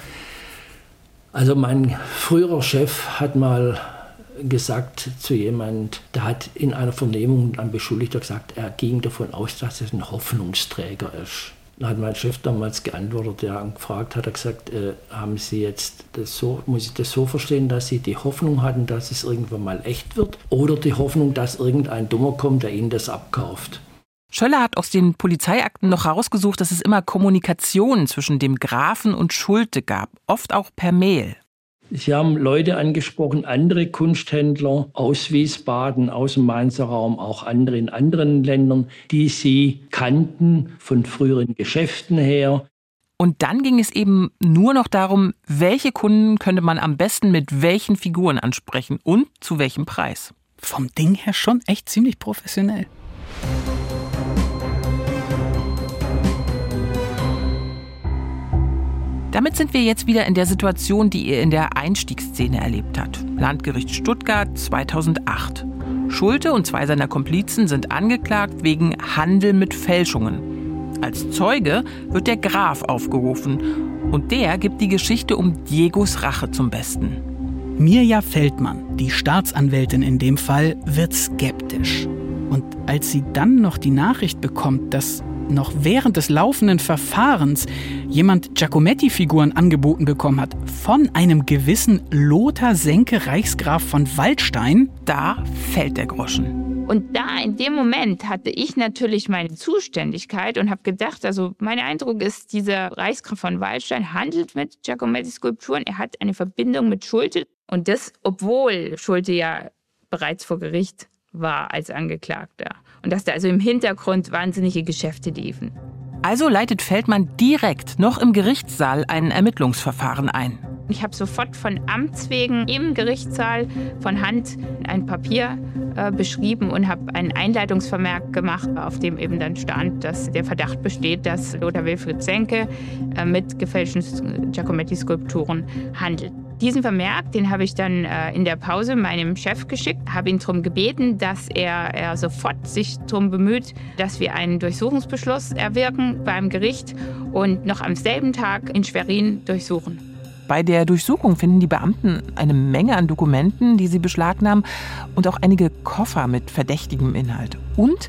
Speaker 5: Also mein früherer Chef hat mal gesagt zu jemand, der hat in einer Vernehmung an Beschuldigter gesagt, er ging davon aus, dass es ein Hoffnungsträger ist. Dann hat mein Chef damals geantwortet, ja, und gefragt, hat er gesagt, haben Sie jetzt das so, muss ich das so verstehen, dass Sie die Hoffnung hatten, dass es irgendwann mal echt wird? Oder die Hoffnung, dass irgendein Dummer kommt, der Ihnen das abkauft?
Speaker 1: Schöller hat aus den Polizeiakten noch herausgesucht, dass es immer Kommunikation zwischen dem Grafen und Schulte gab, oft auch per Mail.
Speaker 5: Sie haben Leute angesprochen, andere Kunsthändler aus Wiesbaden, aus dem Mainzer Raum, auch andere in anderen Ländern, die Sie kannten von früheren Geschäften her.
Speaker 1: Und dann ging es eben nur noch darum, welche Kunden könnte man am besten mit welchen Figuren ansprechen und zu welchem Preis.
Speaker 2: Vom Ding her schon echt ziemlich professionell.
Speaker 1: Damit sind wir jetzt wieder in der Situation, die ihr in der Einstiegsszene erlebt habt. Landgericht Stuttgart 2008. Schulte und 2 seiner Komplizen sind angeklagt wegen Handel mit Fälschungen. Als Zeuge wird der Graf aufgerufen und der gibt die Geschichte um Diegos Rache zum Besten.
Speaker 2: Mirja Feldmann, die Staatsanwältin in dem Fall, wird skeptisch. Und als sie dann noch die Nachricht bekommt, dass noch während des laufenden Verfahrens jemand Giacometti-Figuren angeboten bekommen hat von einem gewissen Lothar Senke, Reichsgraf von Waldstein,
Speaker 1: da fällt der Groschen.
Speaker 4: Und da in dem Moment hatte ich natürlich meine Zuständigkeit und habe gedacht, also mein Eindruck ist, dieser Reichsgraf von Waldstein handelt mit Giacometti-Skulpturen. Er hat eine Verbindung mit Schulte. Und das, obwohl Schulte ja bereits vor Gericht war als Angeklagter. Und dass da also im Hintergrund wahnsinnige Geschäfte liefen.
Speaker 1: Also leitet Feldmann direkt noch im Gerichtssaal ein Ermittlungsverfahren ein.
Speaker 4: Ich habe sofort von Amts wegen im Gerichtssaal von Hand ein Papier beschrieben und habe einen Einleitungsvermerk gemacht, auf dem eben dann stand, dass der Verdacht besteht, dass Lothar Wilfried Senke mit gefälschten Giacometti-Skulpturen handelt. Diesen Vermerk, den habe ich dann in der Pause meinem Chef geschickt, habe ihn darum gebeten, dass er sofort sich darum bemüht, dass wir einen Durchsuchungsbeschluss erwirken beim Gericht und noch am selben Tag in Schwerin durchsuchen.
Speaker 1: Bei der Durchsuchung finden die Beamten eine Menge an Dokumenten, die sie beschlagnahmen, und auch einige Koffer mit verdächtigem Inhalt. Und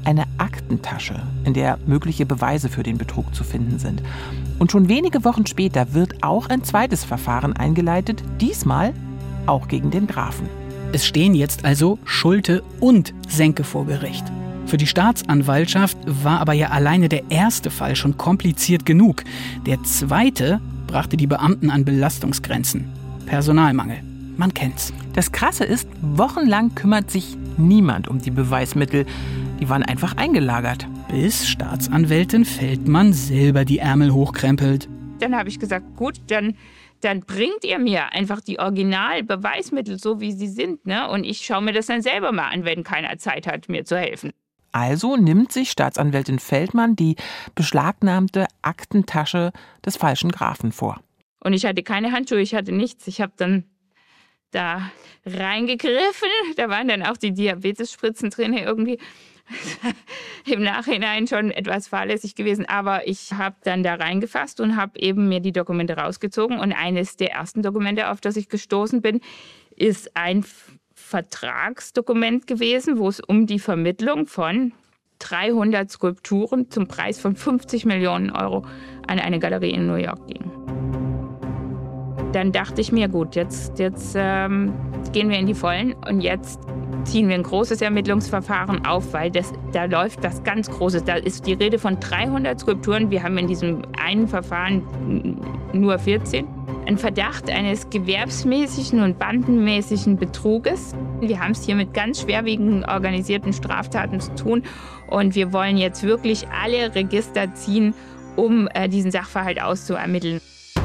Speaker 1: eine Aktentasche, in der mögliche Beweise für den Betrug zu finden sind. Und schon wenige Wochen später wird auch ein zweites Verfahren eingeleitet, diesmal auch gegen den Grafen.
Speaker 2: Es stehen jetzt also Schulte und Senke vor Gericht. Für die Staatsanwaltschaft war aber ja alleine der erste Fall schon kompliziert genug. Der zweite brachte die Beamten an Belastungsgrenzen. Personalmangel. Man kennt's.
Speaker 1: Das Krasse ist, wochenlang kümmert sich niemand um die Beweismittel. Die waren einfach eingelagert.
Speaker 2: Bis Staatsanwältin Feldmann selber die Ärmel hochkrempelt.
Speaker 4: Dann habe ich gesagt, gut, dann bringt ihr mir einfach die Originalbeweismittel, so wie sie sind, ne? Und ich schaue mir das dann selber mal an, wenn keiner Zeit hat, mir zu helfen.
Speaker 1: Also nimmt sich Staatsanwältin Feldmann die beschlagnahmte Aktentasche des falschen Grafen vor.
Speaker 4: Und ich hatte keine Handschuhe, ich hatte nichts. Ich habe dann da reingegriffen. Da waren dann auch die Diabetesspritzen drin irgendwie. Im Nachhinein schon etwas fahrlässig gewesen. Aber ich habe dann da reingefasst und habe eben mir die Dokumente rausgezogen. Und eines der ersten Dokumente, auf das ich gestoßen bin, ist ein Vertragsdokument gewesen, wo es um die Vermittlung von 300 Skulpturen zum Preis von 50 Millionen Euro an eine Galerie in New York ging. Dann dachte ich mir, gut, jetzt gehen wir in die Vollen und jetzt ziehen wir ein großes Ermittlungsverfahren auf, weil da läuft das ganz Große. Da ist die Rede von 300 Skulpturen. Wir haben in diesem einen Verfahren nur 14. Ein Verdacht eines gewerbsmäßigen und bandenmäßigen Betruges. Wir haben es hier mit ganz schwerwiegenden organisierten Straftaten zu tun. Und wir wollen jetzt wirklich alle Register ziehen, um diesen Sachverhalt auszuermitteln.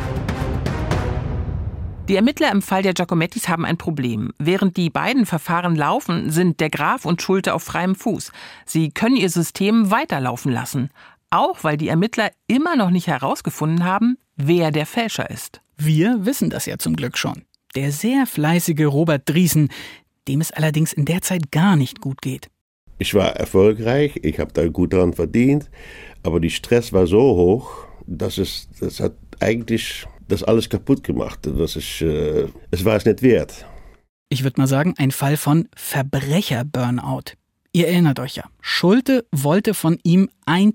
Speaker 1: Die Ermittler im Fall der Giacomettis haben ein Problem. Während die beiden Verfahren laufen, sind der Graf und Schulte auf freiem Fuß. Sie können ihr System weiterlaufen lassen. Auch weil die Ermittler immer noch nicht herausgefunden haben, wer der Fälscher ist.
Speaker 2: Wir wissen das ja zum Glück schon. Der sehr fleißige Robert Driesen, dem es allerdings in der Zeit gar nicht gut geht.
Speaker 7: Ich war erfolgreich, ich habe da gut daran verdient, aber der Stress war so hoch, das hat eigentlich das alles kaputt gemacht. Es war es nicht wert.
Speaker 2: Ich würde mal sagen, ein Fall von Verbrecher-Burnout. Ihr erinnert euch ja, Schulte wollte von ihm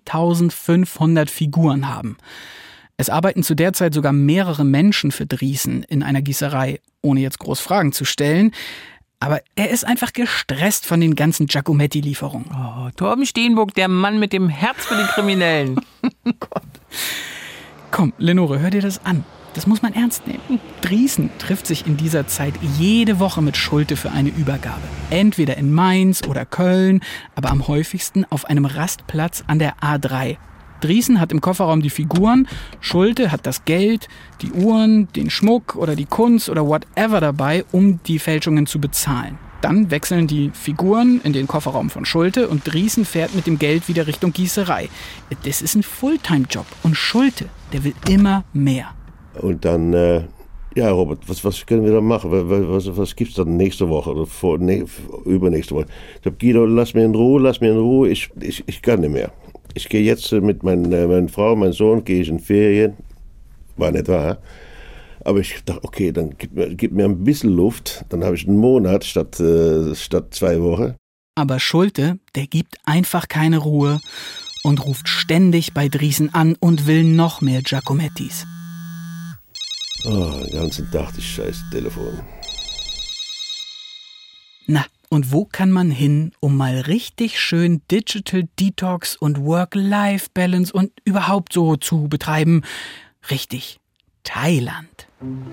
Speaker 2: 1500 Figuren haben. Es arbeiten zu der Zeit sogar mehrere Menschen für Driesen in einer Gießerei, ohne jetzt groß Fragen zu stellen. Aber er ist einfach gestresst von den ganzen Giacometti-Lieferungen.
Speaker 1: Oh, Torben Steenburg, der Mann mit dem Herz für die Kriminellen.
Speaker 2: Gott. Komm, Lenore, hör dir das an. Das muss man ernst nehmen. Driesen trifft sich in dieser Zeit jede Woche mit Schulte für eine Übergabe. Entweder in Mainz oder Köln, aber am häufigsten auf einem Rastplatz an der A3. Driesen hat im Kofferraum die Figuren, Schulte hat das Geld, die Uhren, den Schmuck oder die Kunst oder whatever dabei, um die Fälschungen zu bezahlen. Dann wechseln die Figuren in den Kofferraum von Schulte und Driesen fährt mit dem Geld wieder Richtung Gießerei. Das ist ein Fulltime-Job und Schulte, der will immer mehr.
Speaker 7: Und dann, ja Robert, was können wir dann machen? Was gibt's dann nächste Woche oder übernächste Woche? Ich sag, Guido, lass mir in Ruhe, ich kann nicht mehr. Ich gehe jetzt mit meiner Frau, meinem Sohn, gehe ich in Ferien. War nicht wahr. Aber ich dachte, okay, dann gib mir ein bisschen Luft. Dann habe ich einen Monat statt 2 Wochen.
Speaker 2: Aber Schulte, der gibt einfach keine Ruhe und ruft ständig bei Driesen an und will noch mehr Giacomettis.
Speaker 7: Oh, den ganzen Tag das scheiß Telefon.
Speaker 2: Na, und wo kann man hin, um mal richtig schön Digital Detox und Work-Life-Balance und überhaupt so zu betreiben? Richtig, Thailand.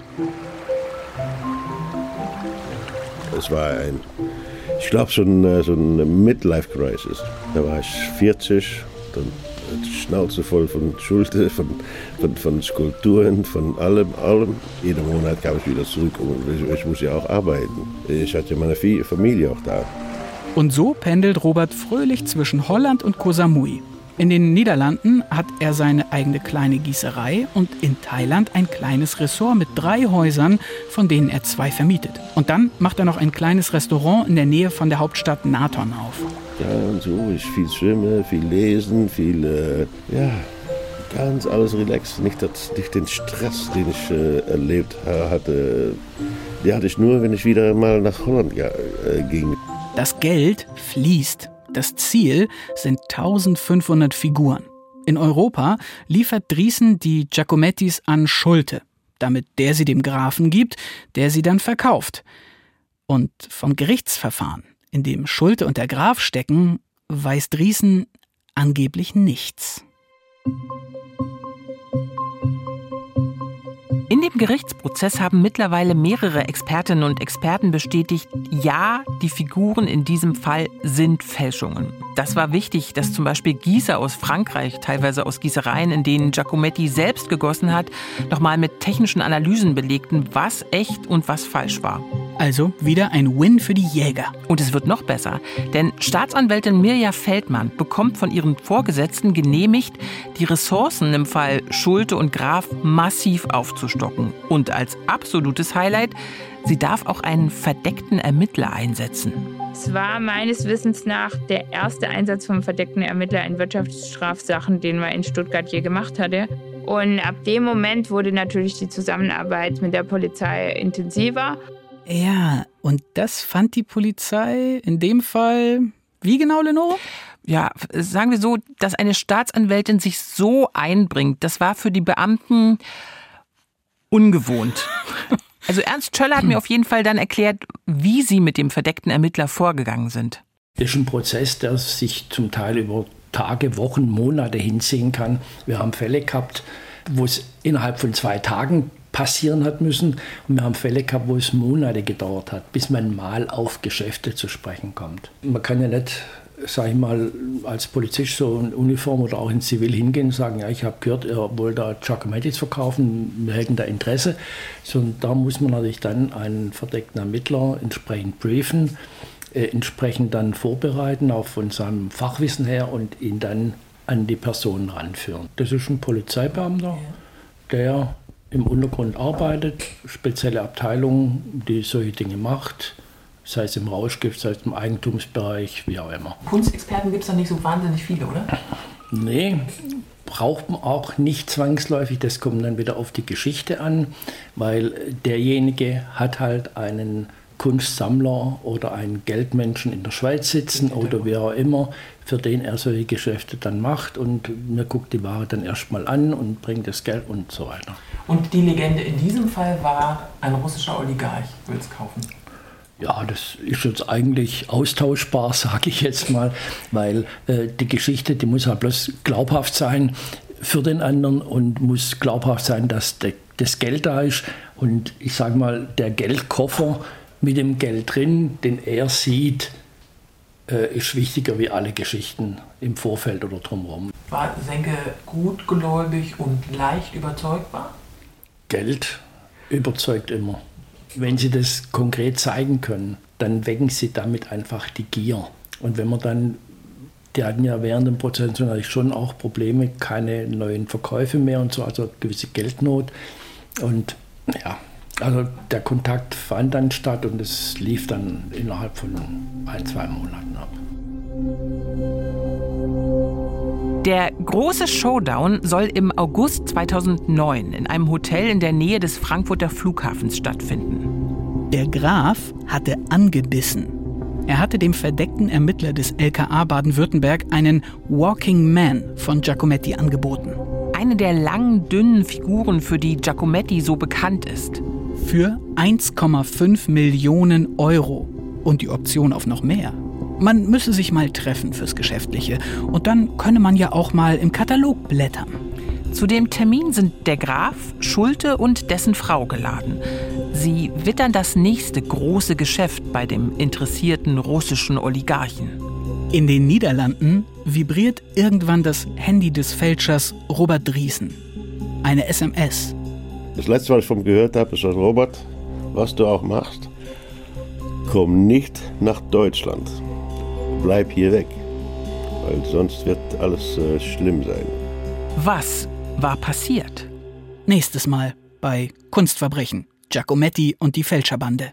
Speaker 7: Es war ich glaube, so ein Midlife-Crisis. Da war ich 40, dann die Schnauze voll von Schulte, von Skulpturen, von allem. Jeden Monat kam ich wieder zurück und ich muss ja auch arbeiten. Ich hatte meine Familie auch da.
Speaker 2: Und so pendelt Robert fröhlich zwischen Holland und Koh Samui. In den Niederlanden hat er seine eigene kleine Gießerei und in Thailand ein kleines Ressort mit 3 Häusern, von denen er 2 vermietet. Und dann macht er noch ein kleines Restaurant in der Nähe von der Hauptstadt Nathon auf.
Speaker 7: Ja, und so, ich viel schwimmen, viel lesen, ganz alles relaxed. Nicht den Stress, den ich erlebt hatte. Den hatte ich nur, wenn ich wieder mal nach Holland ging.
Speaker 2: Das Geld fließt. Das Ziel sind 1500 Figuren. In Europa liefert Drießen die Giacomettis an Schulte, damit der sie dem Grafen gibt, der sie dann verkauft. Und vom Gerichtsverfahren, in dem Schulte und der Graf stecken, weiß Drießen angeblich nichts.
Speaker 1: In dem Gerichtsprozess haben mittlerweile mehrere Expertinnen und Experten bestätigt, ja, die Figuren in diesem Fall sind Fälschungen. Das war wichtig, dass zum Beispiel Gießer aus Frankreich, teilweise aus Gießereien, in denen Giacometti selbst gegossen hat, nochmal mit technischen Analysen belegten, was echt und was falsch war.
Speaker 2: Also wieder ein Win für die Jäger.
Speaker 1: Und es wird noch besser, denn Staatsanwältin Mirja Feldmann bekommt von ihren Vorgesetzten genehmigt, die Ressourcen im Fall Schulte und Graf massiv aufzustocken. Und als absolutes Highlight, sie darf auch einen verdeckten Ermittler einsetzen.
Speaker 4: Es war meines Wissens nach der erste Einsatz vom verdeckten Ermittler in Wirtschaftsstrafsachen, den man in Stuttgart je gemacht hatte. Und ab dem Moment wurde natürlich die Zusammenarbeit mit der Polizei intensiver.
Speaker 2: Ja, und das fand die Polizei in dem Fall, wie genau, Lenore?
Speaker 1: Ja, sagen wir so, dass eine Staatsanwältin sich so einbringt, das war für die Beamten ungewohnt. Also Ernst Schöller hat mir auf jeden Fall dann erklärt, wie sie mit dem verdeckten Ermittler vorgegangen sind.
Speaker 5: Das ist ein Prozess, der sich zum Teil über Tage, Wochen, Monate hinziehen kann. Wir haben Fälle gehabt, wo es innerhalb von 2 Tagen passieren hat müssen. Und wir haben Fälle gehabt, wo es Monate gedauert hat, bis man mal auf Geschäfte zu sprechen kommt. Man kann ja nicht, sag ich mal, als Polizist so in Uniform oder auch in Zivil hingehen und sagen, ja, ich habe gehört, ihr wollt da Giacomettis verkaufen, wir hätten da Interesse. So, und da muss man natürlich dann einen verdeckten Ermittler entsprechend briefen, entsprechend dann vorbereiten, auch von seinem Fachwissen her, und ihn dann an die Person ranführen. Das ist ein Polizeibeamter, der im Untergrund arbeitet, spezielle Abteilung, die solche Dinge macht, sei es im Rauschgift, sei es im Eigentumsbereich, wie auch immer.
Speaker 1: Kunstexperten gibt es da nicht so wahnsinnig viele, oder?
Speaker 5: Nee, braucht man auch nicht zwangsläufig. Das kommt dann wieder auf die Geschichte an, weil derjenige hat halt einen Kunstsammler oder einen Geldmenschen in der Schweiz sitzen oder wer auch immer, für den er solche Geschäfte dann macht, und mir guckt die Ware dann erstmal an und bringt das Geld und so weiter.
Speaker 1: Und die Legende in diesem Fall war, ein russischer Oligarch will es kaufen.
Speaker 5: Ja, das ist jetzt eigentlich austauschbar, sage ich jetzt mal, weil die Geschichte, die muss halt bloß glaubhaft sein für den anderen und muss glaubhaft sein, dass das Geld da ist. Und ich sage mal, der Geldkoffer mit dem Geld drin, den er sieht, ist wichtiger wie alle Geschichten im Vorfeld oder drumherum.
Speaker 1: War Senke gutgläubig und leicht überzeugbar?
Speaker 5: Geld überzeugt immer. Wenn Sie das konkret zeigen können, dann wecken Sie damit einfach die Gier. Und wenn man dann, die hatten ja während dem Prozess natürlich schon auch Probleme, keine neuen Verkäufe mehr und so, also gewisse Geldnot. Und ja, also der Kontakt fand dann statt und es lief dann innerhalb von 1-2 Monaten ab.
Speaker 1: Der große Showdown soll im August 2009 in einem Hotel in der Nähe des Frankfurter Flughafens stattfinden.
Speaker 2: Der Graf hatte angebissen. Er hatte dem verdeckten Ermittler des LKA Baden-Württemberg einen Walking Man von Giacometti angeboten.
Speaker 1: Eine der langen, dünnen Figuren, für die Giacometti so bekannt ist.
Speaker 2: Für 1,5 Millionen Euro und die Option auf noch mehr. Man müsse sich mal treffen fürs Geschäftliche und dann könne man ja auch mal im Katalog blättern.
Speaker 1: Zu dem Termin sind der Graf, Schulte und dessen Frau geladen. Sie wittern das nächste große Geschäft bei dem interessierten russischen Oligarchen.
Speaker 2: In den Niederlanden vibriert irgendwann das Handy des Fälschers Robert Drießen. Eine SMS.
Speaker 7: Das letzte, was ich von ihm gehört habe, ist: Robert, was du auch machst, komm nicht nach Deutschland. Bleib hier weg, weil sonst wird alles schlimm sein.
Speaker 1: Was war passiert?
Speaker 2: Nächstes Mal bei Kunstverbrechen, Giacometti und die Fälscherbande.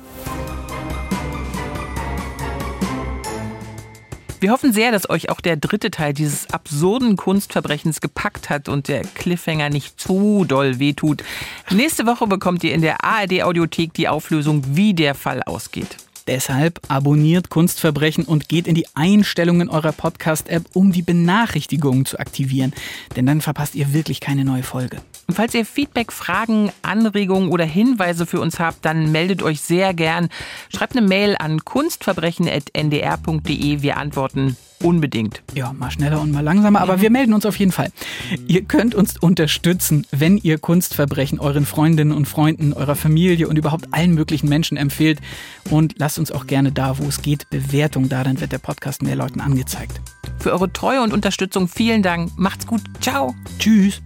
Speaker 1: Wir hoffen sehr, dass euch auch der 3. Teil dieses absurden Kunstverbrechens gepackt hat und der Cliffhanger nicht zu doll wehtut. Nächste Woche bekommt ihr in der ARD-Audiothek die Auflösung, wie der Fall ausgeht.
Speaker 2: Deshalb abonniert Kunstverbrechen und geht in die Einstellungen eurer Podcast-App, um die Benachrichtigungen zu aktivieren. Denn dann verpasst ihr wirklich keine neue Folge.
Speaker 1: Und falls ihr Feedback, Fragen, Anregungen oder Hinweise für uns habt, dann meldet euch sehr gern. Schreibt eine Mail an kunstverbrechen@ndr.de. Wir antworten unbedingt.
Speaker 2: Ja, mal schneller und mal langsamer, aber wir melden uns auf jeden Fall. Ihr könnt uns unterstützen, wenn ihr Kunstverbrechen euren Freundinnen und Freunden, eurer Familie und überhaupt allen möglichen Menschen empfehlt. Und lasst uns auch gerne da, wo es geht, Bewertung da, dann wird der Podcast mehr Leuten angezeigt.
Speaker 1: Für eure Treue und Unterstützung vielen Dank. Macht's gut. Ciao.
Speaker 2: Tschüss.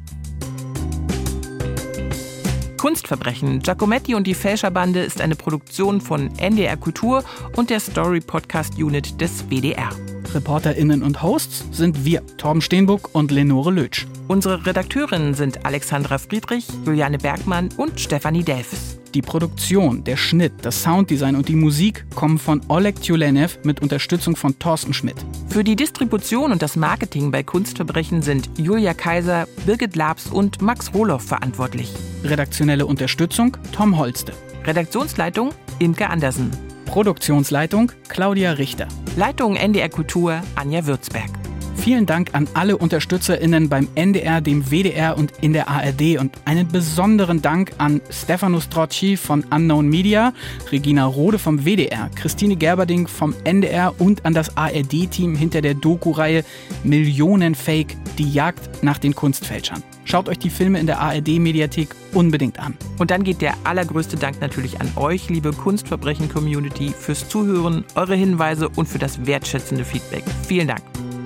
Speaker 1: Kunstverbrechen, Giacometti und die Fälscherbande ist eine Produktion von NDR Kultur und der Story Podcast Unit des WDR.
Speaker 2: ReporterInnen und Hosts sind wir, Torben Steenbuck und Lenore Lötsch.
Speaker 1: Unsere Redakteurinnen sind Alexandra Friedrich, Juliane Bergmann und Stefanie Delfs.
Speaker 2: Die Produktion, der Schnitt, das Sounddesign und die Musik kommen von Oleg Tjulenev mit Unterstützung von Thorsten Schmidt.
Speaker 1: Für die Distribution und das Marketing bei Kunstverbrechen sind Julia Kaiser, Birgit Labs und Max Rohloff verantwortlich.
Speaker 2: Redaktionelle Unterstützung Tom Holste.
Speaker 1: Redaktionsleitung Imke Andersen.
Speaker 2: Produktionsleitung Claudia Richter.
Speaker 1: Leitung NDR Kultur Anja Würzberg.
Speaker 2: Vielen Dank an alle UnterstützerInnen beim NDR, dem WDR und in der ARD und einen besonderen Dank an Stefano Strocci von Unknown Media, Regina Rode vom WDR, Christine Gerberding vom NDR und an das ARD-Team hinter der Doku-Reihe Millionen-Fake, die Jagd nach den Kunstfälschern. Schaut euch die Filme in der ARD-Mediathek unbedingt an.
Speaker 1: Und dann geht der allergrößte Dank natürlich an euch, liebe Kunstverbrechen-Community, fürs Zuhören, eure Hinweise und für das wertschätzende Feedback. Vielen Dank.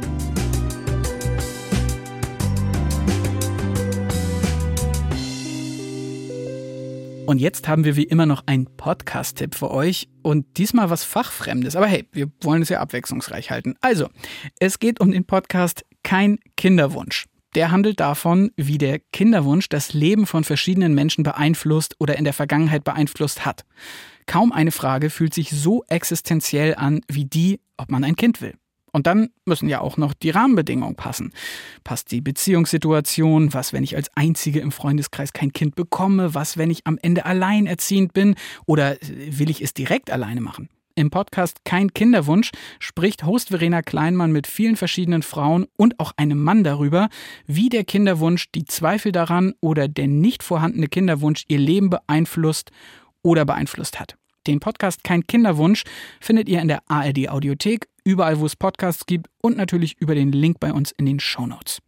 Speaker 2: Und jetzt haben wir wie immer noch einen Podcast-Tipp für euch und diesmal was Fachfremdes. Aber hey, wir wollen es ja abwechslungsreich halten. Also, es geht um den Podcast Kein Kinderwunsch. Der handelt davon, wie der Kinderwunsch das Leben von verschiedenen Menschen beeinflusst oder in der Vergangenheit beeinflusst hat. Kaum eine Frage fühlt sich so existenziell an wie die, ob man ein Kind will. Und dann müssen ja auch noch die Rahmenbedingungen passen. Passt die Beziehungssituation? Was, wenn ich als Einzige im Freundeskreis kein Kind bekomme? Was, wenn ich am Ende alleinerziehend bin? Oder will ich es direkt alleine machen? Im Podcast Kein Kinderwunsch spricht Host Verena Kleinmann mit vielen verschiedenen Frauen und auch einem Mann darüber, wie der Kinderwunsch, die Zweifel daran oder der nicht vorhandene Kinderwunsch ihr Leben beeinflusst oder beeinflusst hat. Den Podcast Kein Kinderwunsch findet ihr in der ARD Audiothek, überall wo es Podcasts gibt und natürlich über den Link bei uns in den Shownotes.